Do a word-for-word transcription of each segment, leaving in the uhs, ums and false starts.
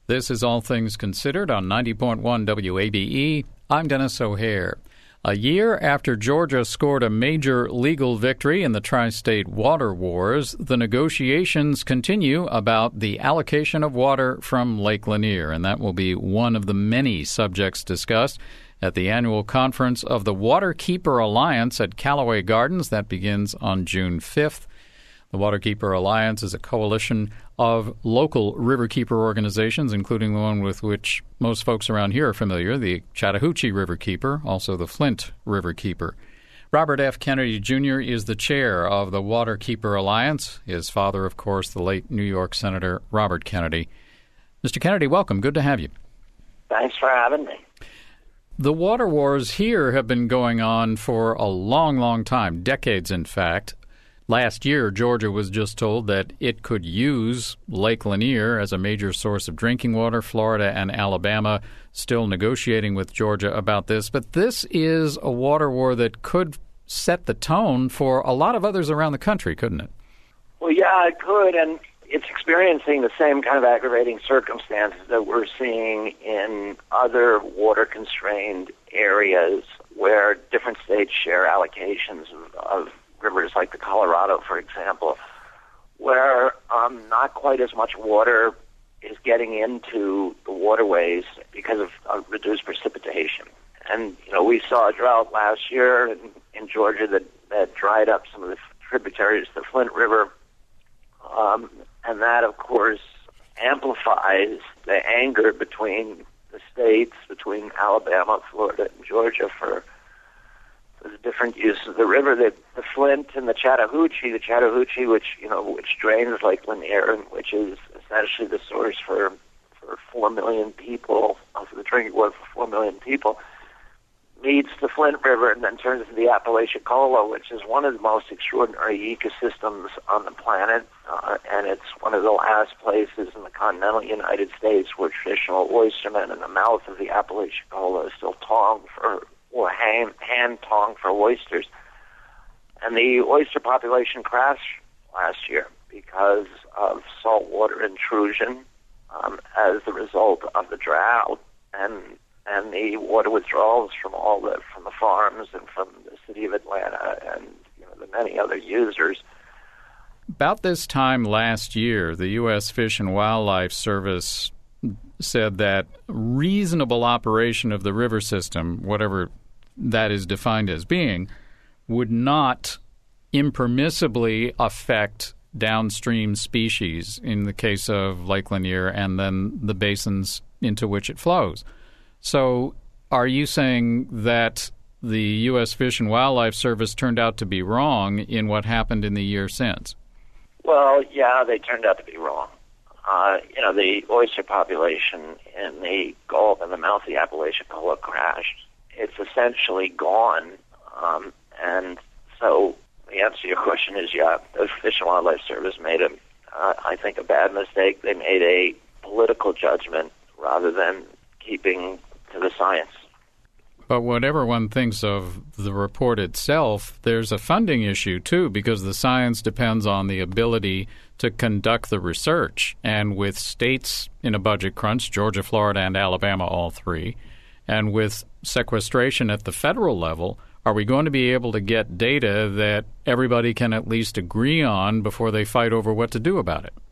This is All Things Considered on ninety point one W A B E. I'm Dennis O'Hare. A year after Georgia scored a major legal victory in the tri-state water wars, the negotiations continue about the allocation of water from Lake Lanier, and that will be one of the many subjects discussed at the annual conference of the Waterkeeper Alliance at Callaway Gardens. That begins on June fifth. The Waterkeeper Alliance is a coalition of local riverkeeper organizations, including the one with which most folks around here are familiar, the Chattahoochee Riverkeeper, also the Flint Riverkeeper. Robert F. Kennedy, Junior is the chair of the Waterkeeper Alliance. His father, of course, the late New York Senator Robert Kennedy. Mister Kennedy, welcome. Good to have you. Thanks for having me. The water wars here have been going on for a long, long time, decades, in fact. Last year, Georgia was just told that it could use Lake Lanier as a major source of drinking water. Florida and Alabama still negotiating with Georgia about this. But this is a water war that could set the tone for a lot of others around the country, couldn't it? Well, yeah, it could, and it's experiencing the same kind of aggravating circumstances that we're seeing in other water-constrained areas where different states share allocations of, of rivers like the Colorado, for example, where um, not quite as much water is getting into the waterways because of, of reduced precipitation. And, you know, we saw a drought last year in, in Georgia that, that dried up some of the tributaries to the Flint River. Um, and that, of course, amplifies the anger between the states, between Alabama, Florida, and Georgia for the different use of the river. The, the Flint and the Chattahoochee, the Chattahoochee, which you know, which drains Lake Lanier, and which is essentially the source for for four million people, of the drinking water for four million people, meets the Flint River and then turns into the Apalachicola, which is one of the most extraordinary ecosystems on the planet, uh, and it's one of the last places in the continental United States where traditional oystermen in the mouth of the Apalachicola still tong for or hand, hand tong for oysters. And the oyster population crashed last year because of saltwater intrusion um, as the result of the drought and and the water withdrawals from all the from the farms and from the city of Atlanta and you know the many other users. About this time last year, the U S Fish and Wildlife Service said that reasonable operation of the river system, whatever that is defined as being, would not impermissibly affect downstream species in the case of Lake Lanier and then the basins into which it flows. So are you saying that the U S Fish and Wildlife Service turned out to be wrong in what happened in the year since? Well, yeah, they turned out to be wrong. Uh, you know, the oyster population in the Gulf and the mouth of the Apalachicola crashed. It's essentially gone. Um, and so the answer to your question is, yeah, the Fish and Wildlife Service made, a, uh, I think, a bad mistake. They made a political judgment rather than keeping to the science. But whatever one thinks of the report itself, there's a funding issue, too, because the science depends on the ability to conduct the research. And with states in a budget crunch, Georgia, Florida, and Alabama, all three, and with sequestration at the federal level, are we going to be able to get data that everybody can at least agree on before they fight over what to do about it?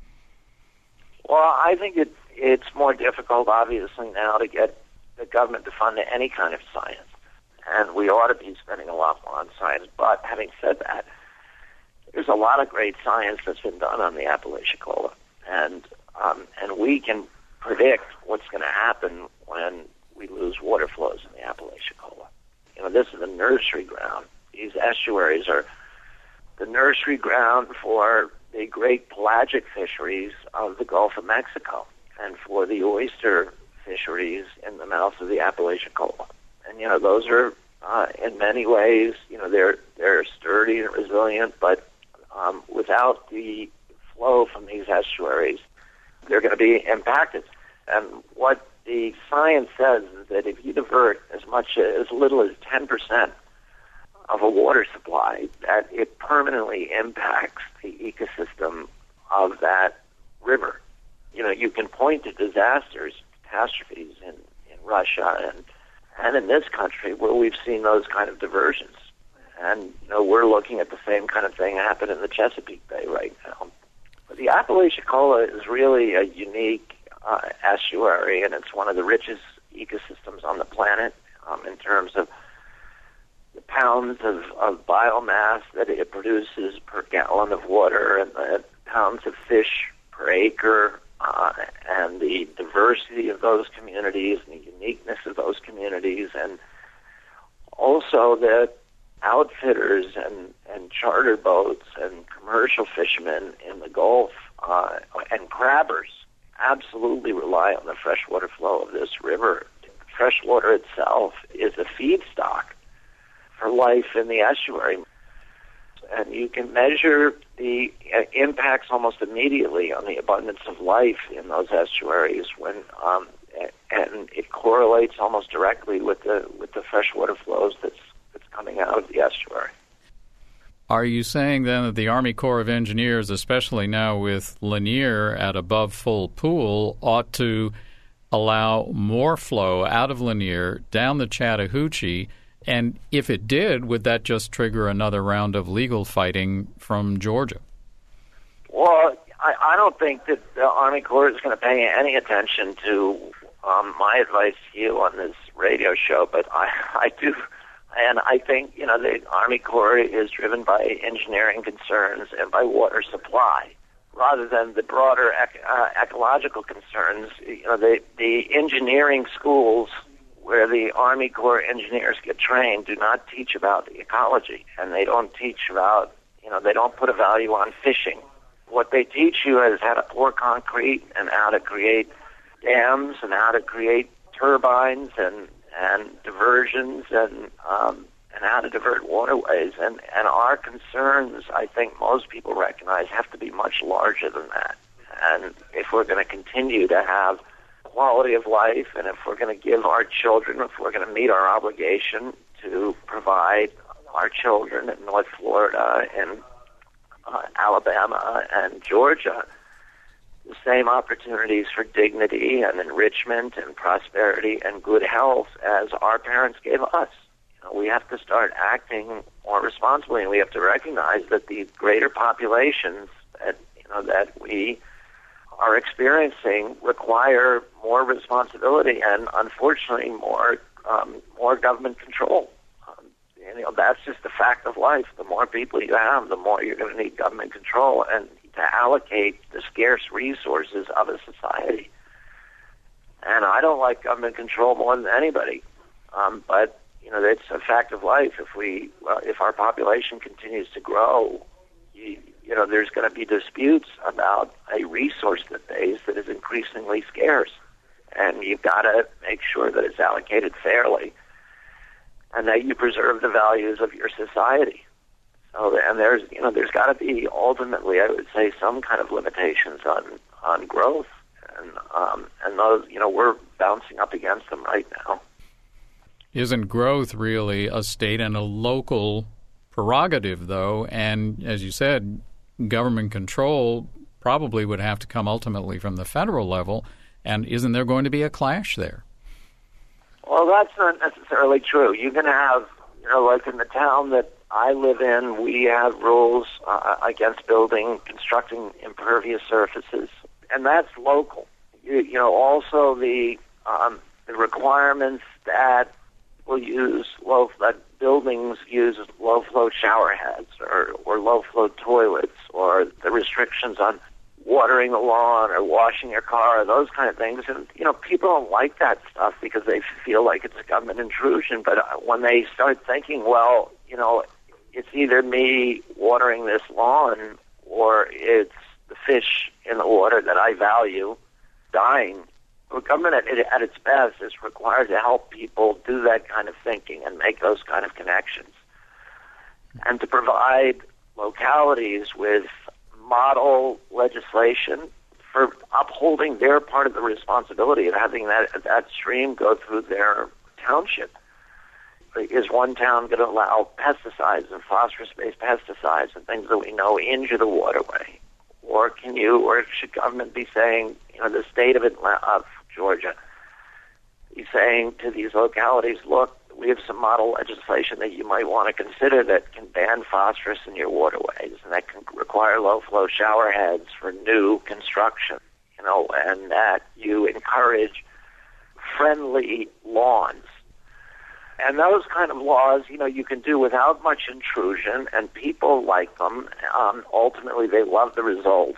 Well, I think it, it's more difficult, obviously, now to get the government to fund any kind of science. And we ought to be spending a lot more on science. But having said that, there's a lot of great science that's been done on the Apalachicola. And, um, and we can predict what's going to happen when we lose water flows in the Apalachicola. You know, this is the nursery ground. These estuaries are the nursery ground for the great pelagic fisheries of the Gulf of Mexico and for the oyster fisheries in the mouth of the Apalachicola. And, you know, those are, uh, in many ways, you know, they're they're sturdy and resilient, but um, without the flow from these estuaries, they're going to be impacted. And what the science says is that if you divert as much as little as ten percent of a water supply, that it permanently impacts the ecosystem of that river. you know, you can point to disasters, catastrophes in, in Russia and, and in this country where we've seen those kind of diversions. And, you know, we're looking at the same kind of thing happen in the Chesapeake Bay right now. But the Apalachicola is really a unique uh, estuary, and it's one of the richest ecosystems on the planet um, in terms of the pounds of, of biomass that it produces per gallon of water and the pounds of fish per acre, uh, and the diversity of those communities and the uniqueness of those communities, and also the outfitters and, and charter boats and commercial fishermen in the Gulf uh, and crabbers absolutely rely on the freshwater flow of this river. Freshwater itself is a feedstock for life in the estuary. And you can measure the impacts almost immediately on the abundance of life in those estuaries when, um, and it correlates almost directly with the with the freshwater flows that's that's coming out of the estuary. Are you saying then that the Army Corps of Engineers, especially now with Lanier at above full pool, ought to allow more flow out of Lanier down the Chattahoochee? And if it did, would that just trigger another round of legal fighting from Georgia? Well, I, I don't think that the Army Corps is going to pay any attention to um, my advice to you on this radio show, but I, I do, and I think, you know, the Army Corps is driven by engineering concerns and by water supply, rather than the broader ec- uh, ecological concerns. You know, the, the engineering schools where the Army Corps engineers get trained do not teach about the ecology, and they don't teach about, you know, they don't put a value on fishing. What they teach you is how to pour concrete and how to create dams and how to create turbines and, and diversions and um, and how to divert waterways. And, and our concerns, I think most people recognize, have to be much larger than that. And if we're going to continue to have quality of life, and if we're going to give our children, if we're going to meet our obligation to provide our children in North Florida and uh, Alabama and Georgia the same opportunities for dignity and enrichment and prosperity and good health as our parents gave us, you know, we have to start acting more responsibly, and we have to recognize that the greater populations that, you know, that we are experiencing require more responsibility and, unfortunately, more um, more government control. Um, and, you know, that's just the fact of life. The more people you have, the more you're going to need government control and to allocate the scarce resources of a society. And I don't like government control more than anybody, um, but you know, it's a fact of life. If we, uh, if our population continues to grow, you, you know, there's going to be disputes about a resource that base that is increasingly scarce, and you've got to make sure that it's allocated fairly, and that you preserve the values of your society. So, and there's, you know, there's got to be ultimately, I would say, some kind of limitations on on growth, and um, and those, you know, we're bouncing up against them right now. Isn't growth really a state and a local prerogative, though? And as you said, government control probably would have to come ultimately from the federal level. And isn't there going to be a clash there? Well, that's not necessarily true. You can have, you know, like in the town that I live in, we have rules uh, against building, constructing impervious surfaces, and that's local. You, you know, also the um, the requirements that will use low that buildings use low flow shower heads or, or low flow toilets, or the restrictions on watering the lawn or washing your car, those kind of things. And you know, people don't like that stuff because they feel like it's a government intrusion. But when they start thinking, well, you know, it's either me watering this lawn or it's the fish in the water that I value dying. The government at, at its best is required to help people do that kind of thinking and make those kind of connections, and to provide localities with model legislation for upholding their part of the responsibility of having that that stream go through their township. Is one town going to allow pesticides and phosphorus-based pesticides and things that we know injure the waterway? Or can you, or should government be saying, you know, the state of Atlanta, of Georgia. He's saying to these localities, look, we have some model legislation that you might want to consider that can ban phosphorus in your waterways, and that can require low-flow shower heads for new construction, you know, and that you encourage friendly lawns. And those kind of laws, you know, you can do without much intrusion, and people like them. Um, ultimately, they love the results.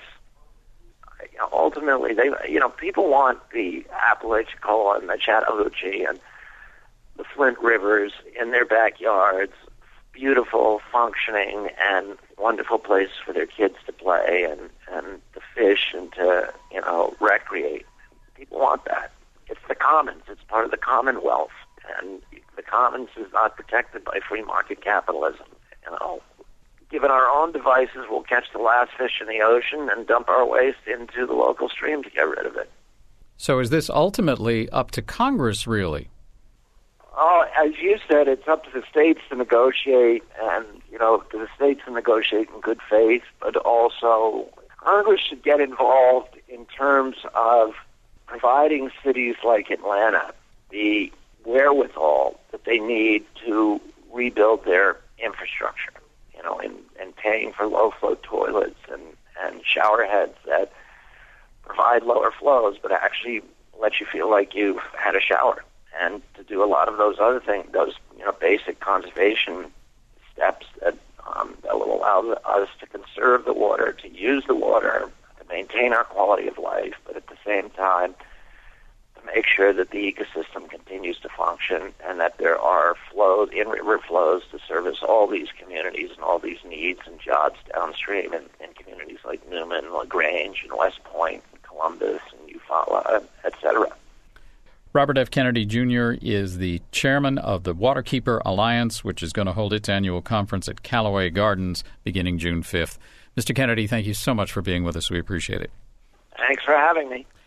Ultimately, they, you know, people want the Apalachicola and the Chattahoochee and the Flint rivers in their backyards, beautiful, functioning, and wonderful place for their kids to play and, and to fish and to, you know, recreate. People want that. It's the commons. It's part of the Commonwealth. And the commons is not protected by free market capitalism. You know, given our own devices, we'll catch the last fish in the ocean and dump our waste into the local stream to get rid of it. So is this ultimately up to Congress, really? Oh, as you said, it's up to the states to negotiate, and, you know, to the states to negotiate in good faith, but also Congress should get involved in terms of providing cities like Atlanta the wherewithal that they need to rebuild their infrastructure, you know, and, and paying for low-flow toilets and, and shower heads that provide lower flows but actually let you feel like you've had a shower, and to do a lot of those other things, those, you know, basic conservation steps that, um, that will allow us to conserve the water, to use the water, to maintain our quality of life, but at the same time make sure that the ecosystem continues to function and that there are flows, in-river flows to service all these communities and all these needs and jobs downstream in, in communities like Newman, LaGrange, and West Point, and Columbus, and Eufaula, et cetera. Robert F. Kennedy, Junior is the chairman of the Waterkeeper Alliance, which is going to hold its annual conference at Callaway Gardens beginning June fifth. Mister Kennedy, thank you so much for being with us. We appreciate it. Thanks for having me.